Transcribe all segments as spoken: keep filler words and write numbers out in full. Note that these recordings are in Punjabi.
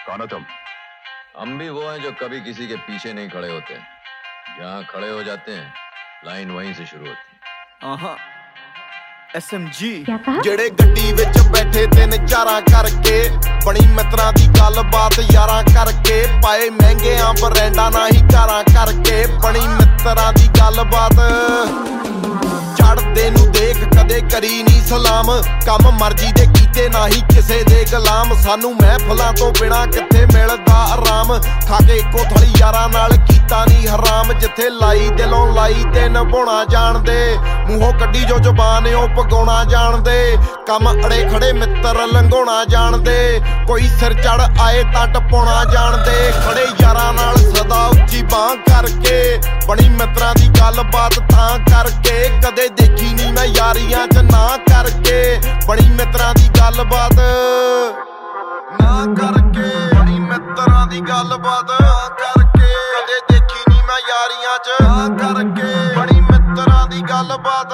कौन हो तुम? हम भी वो हैं जो कभी किसी के पीछे नहीं खड़े होते, जहाँ खड़े हो जाते हैं लाइन वहीं से शुरू होती है। एस एम जी ਜਿਹੜੇ ਗੱਡੀ ਵਿੱਚ ਬੈਠੇ ਤਿੰਨ ਚਾਰਾਂ ਕਰਕੇ ਬਣੀ ਮਿੱਤਰਾਂ ਦੀ ਗੱਲਬਾਤ ਯਾਰਾਂ ਕਰਕੇ ਪਾਏ ਮਹਿੰਗਿਆਂ ਬਰੈਂਡਾਂ ਨਾ ਹੀ ਕਾਰਾਂ ਕਰਕੇ ਬਣੀ ਮਿੱਤਰਾਂ ਦੀ ਗੱਲਬਾਤ ਚੜਦੇ ਨੂੰ ਦੇਖ ਕਦੇ ਕਰੀ ਨਹੀਂ ਸਲਾਮ ਕੰਮ ਮਰਜ਼ੀ ਦੇ ਕੀਤੇ ਨਾ ਹੀ ਕਿਸੇ ਦੇ ਗੁਲਾਮ ਸਾਨੂੰ ਮਹਿਫਲਾਂ ਤੋਂ ਬਿਨਾ ਕਿੱਥੇ ਮਿਲਦਾ ਆਰਾਮ ਖਾ ਕੇ ਇੱਕੋ ਥੜੀ ਯਾਰਾਂ ਨਾਲ ਕੀਤਾ ਨਹੀਂ ਹਰਾਮ ਜਿੱਥੇ ਲਾਈ ਦਿਲੋਂ ਲਾਈ ਤੇ ਨਿਭਾਉਣਾ ਜਾਣਦੇ ਮੂੰਹੋਂ ਕੱਢੀ ਜੋ ਜ਼ੁਬਾਨ ਉਹ ਪਗਾਉਣਾ ਜਾਣਦੇ ਕੰਮ ਅੜੇ ਖੜੇ ਮਿੱਤਰ ਲੰਘਾਉਣਾ ਜਾਣਦੇ ਕੋਈ ਸਿਰ ਚੜ ਆਏ ਤਾਂ ਟਪਾਉਣਾ ਜਾਣਦੇ ਖੜੇ ਯਾਰਾਂ ਨਾਲ ਸਦਾ ਉੱਚੀ ਬਾਂਹ ਕਰਕੇ ਬਣੀ ਮਿੱਤਰਾਂ ਦੀ ਗੱਲਬਾਤ ਤਾਂ ਕਰਕੇ ਕਦੇ ਦੇਖੀ ਨਹੀਂ ਮੈਂ ਯਾਰੀਆਂ ਚ ਨਾ ਕਰਕੇ ਬਣੀ ਮਿੱਤਰਾਂ ਦੀ ਗੱਲਬਾਤ ਨਾ ਕਰਕੇ ਬਣੀ ਮਿੱਤਰਾਂ ਦੀ ਗੱਲਬਾਤ ਕਰਕੇ ਕਦੇ ਦੇਖੀ ਨਹੀਂ ਮੈਂ ਯਾਰੀਆਂ ਚ ਨਾ ਕਰਕੇ ਬਣੀ ਮਿੱਤਰਾਂ ਦੀ ਗੱਲਬਾਤ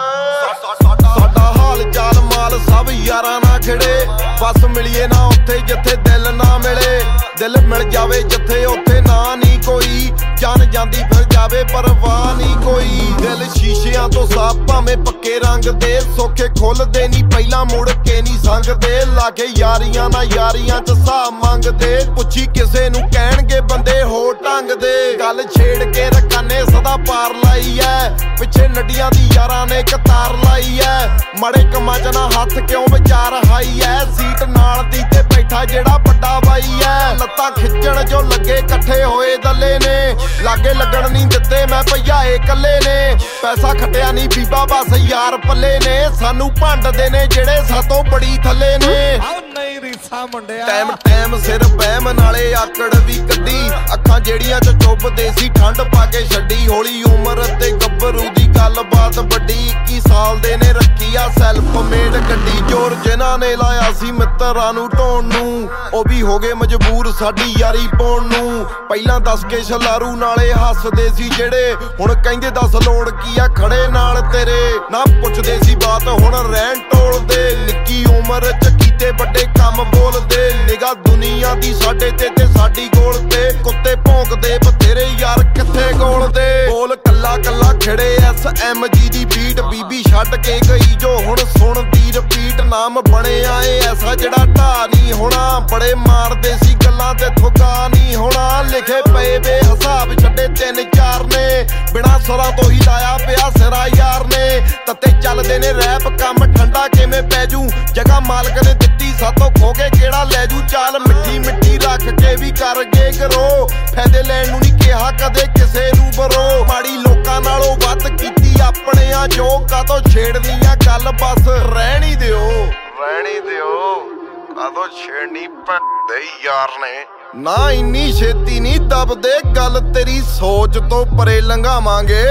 ਸਾਡਾ ਹਾਲ ਚਾਲ ਮਾਲ ਸਭ ਯਾਰਾਂ ਨਾਲ ਖਿੜੇ ਬਸ ਮਿਲੀਏ ਨਾ ਉੱਥੇ ਜਿੱਥੇ ਦਿਲ ਨਾ ਮਿਲੇ ਦਿਲ ਮਿਲ ਜਾਵੇ ਜਿੱਥੇ ਉੱਥੇ ਨਾ ਨਹੀਂ ਕੋਈ ਜਾਨ ਜਾਂਦੀ ਫਿਰ ਜਾਵੇ ਪਰਵਾਹ ਨਹੀਂ ਕੋਈ ਦਿਲ ਸ਼ੀਸ਼ਿਆਂ ਤੋਂ ਸਾਫ ਭਾਵੇਂ ਪੱਕੇ ਰੰਗ ਦੇ ਸੋਖੇ ਖੁੱਲਦੇ ਨਹੀਂ ਪਹਿਲਾਂ ਮੁੜ ਕੇ ਨਹੀਂ ਸੰਗਦੇ ਲਾਗੇ ਯਾਰੀਆਂ ਨਾਲ ਯਾਰੀਆਂ ਚ ਹਿਸਾਬ ਮੰਗਦੇ ਪੁੱਛੀ ਕਿਸੇ ਨੂੰ ਕਹਿਣਗੇ ਬੰਦੇ ਹੋ ਢੰਗ ਦੇ ਗੱਲ ਛੇੜ ਕੇ ਰਕਾਨੇ ਸਦਾ ਪਾਰ ਲਾਈ ਐ ਪਿੱਛੇ ਨੱਡੀਆਂ ਦੀ ਯਾਰਾਂ ਨੇ ਕਤਾਰ ਲਾਈ ਐ ਮੜੇ ਕੰਮਾਂ ਚ ਨਾ ਹੱਥ ਕਿਉਂ ਵਿਚਾਰ ਹਾਈ ਐ ਸੀਟ ਨਾਲ ਦੀ ਤੇ ਬੈਠਾ ਜਿਹੜਾ ਵੱਡਾ ਬਾਈ ਐ ਲੱਤਾਂ ਖਿੱਚਣ ਜੋ ਲੱਗੇ ਇਕੱਠੇ ਹੋਏ ਦੱਲੇ ਨੇ ਲਾਗੇ ਲੱਗਣ ਨਹੀਂ ਦਿੱਤੇ ਮੈਂ ਭਈਆਏ ਕੱਲੇ ਨੇ ਪੈਸਾ ਖੱਟਿਆ ਨਹੀਂ ਬੀਬਾ ਬਸ ਯਾਰ ਪੱਲੇ ਨੇ ਸਾਨੂੰ ਭੰਡਦੇ ਨੇ ਜਿਹੜੇ ਸਾਤੋਂ ਬੜੀ ਥੱਲੇ ਨੇ ਨਹੀਂ ਰੀਸਾ ਮੁੰਡਿਆ ਟਾਈਮ ਟਾਈਮ ਸਿਰ ਬਹਿਮ ਨਾਲੇ ਆਕੜ ਵੀ ਕੱਢੀ ਅੱਖਾਂ ਜਿਹੜੀਆਂ ਚ ਚੁੱਭਦੇ ਸੀ ਠੰਡ ਪਾ ਕੇ ਛੱਡੀ ਹੌਲੀ ਉਮਰ ਤੇ ਗੱਭਰੂ ਦੀ ਗੱਲਬਾਤ ਵੱਡੀ ਇੱਕੀ ਸਾਲ ਦੇ ਨੇ ਰੱਖੀ ਆ ਸੈਲਫ ਮੇਡ ਗੱਡੀ ਜੋਰ ਜਿਨ੍ਹਾਂ ਨੇ ਲਾਇਆ ਸੀ ਮਿੱਤਰਾਂ ਨੂੰ ਢੋਣ ਨੂੰ ਉਹ ਵੀ ਹੋ ਗਏ ਮਜਬੂਰ ਸਾਡੀ ਯਾਰੀ ਪਾਉਣ ਨੂੰ ਪਹਿਲਾਂ ਦੱਸ ਕੇ ਛਲਾਰੂ ਨਾਲੇ ਹੱਸਦੇ ਸੀ ਜਿਹੜੇ ਹੁਣ ਕਹਿੰਦੇ ਦੱਸ ਲੋੜ ਕੀ ਆ ਖੜੇ ਨਾਲ ਤੇਰੇ ਨਾ ਪੁੱਛਦੇ ਸੀ ਬਾਤ ਹੁਣ ਰਹਿਣ ਟੋਲਦੇ ਨਿੱਕੀ ਉਮਰ ਚ ਕੀਤੇ ਵੱਡੇ ਕੰਮ ਬੋਲਦੇ ਨਿਗਾਹ ਦੁਨੀਆ ਦੀ ਸਾਡੇ ਤੇ ਤੇ ਸਾਡੀ ਗੋਲ ਤੇ ਕੁੱਤੇ ਭੌਂਕਦੇ ਬਥੇਰੇ ਯਾਰ ਕਿੱਥੇ ਗੋਲਦੇ ਬੋਲ ਕੱਲਾ ਕੱਲਾ ਖੜੇ ਐਸ ਐਮ ਜੀ ਦੀ ਬੀਟ ਬੀਬੀ ਛੱਡ ਕੇ ਗਈ ਜੋ ਹੁਣ ਸੁਣਦੀ ਰਿਪੀਟ ਨਾਮ ਬਣਿਆ ਏ ਐਸਾ ਜਿਹੜਾ ਢਾ ਨਹੀਂ ਹੋਣਾ ਬੜੇ ਮਾਰਦੇ ਸੀ ਗੱਲਾਂ ਤੇ ਥੁੱਕਾ ਨਹੀਂ ਹੋਣਾ ਲਿਖੇ ਪਏ ਬੇ ਹਿਸਾਬ ਛੱਡੇ ਤਿੰਨ ਚਾਰ ਨੇ ਬਿਨਾਂ ਸੁਰਾਂ ਤੋਂ ਹੀ ਲਾਇਆ ਪਿਆ ਸਿਰਾ ਯਾਰ ਨੇ ਤੱਤੇ ਚੱਲਦੇ ਨੇ ਰੈਪ ਕੰਮ ਠੰਡਾ ਕਿਵੇਂ ਪੈ ਜੂ ਜਗ੍ਹਾ ਮਾਲਕ ਨੇ ਦਿੱਤੀ ਸਾਤੋਂ ਖੋ ਕੇ ਕਿਹੜਾ ਲੈ ਜੂ ਚਾਲ ਮਿੱਠੀ ਮਿੱਠੀ ਰੱਖ ਕੇ ਵੀ ਕਰ ਗਏ ਕਰੋ ਫਾਇਦੇ ਲੈਣ ਨੂੰ ਨਹੀਂ ਕਿਹਾ ਕਦੇ ਕਿਸੇ ਨੂੰ ਬਰੋ ਮਾੜੀ ਲੋਕਾਂ ਨਾਲੋਂ ਵੱਧ ਕੀਤੀ ਆਪਣੇ ਆ ਜੋ ਕਾਤੋਂ ਛੇੜਨੀਆਂ ਗੱਲ ਬਸ ਰਹਿਣੀ ਦਿਓ ਰਹਿਣੀ ਦਿਓ ਕਾਤੋਂ ਛੇੜਨੀ ਭੰਦੇ ਯਾਰ ਨੇ ਨਾ ਇੰਨੀ ਛੇਤੀ ਨਹੀਂ ਦਬਦੇ ਗੱਲ ਤੇਰੀ ਸੋਚ ਤੋਂ ਪਰੇ ਲੰਘਾਵਾਂਗੇ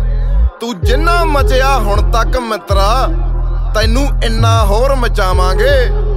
ਤੂੰ ਜਿੰਨਾ ਮਚਿਆ ਹੁਣ ਤੱਕ ਮਿੱਤਰਾ ਤੈਨੂੰ ਇੰਨਾ ਹੋਰ ਮਚਾਵਾਂਗੇ।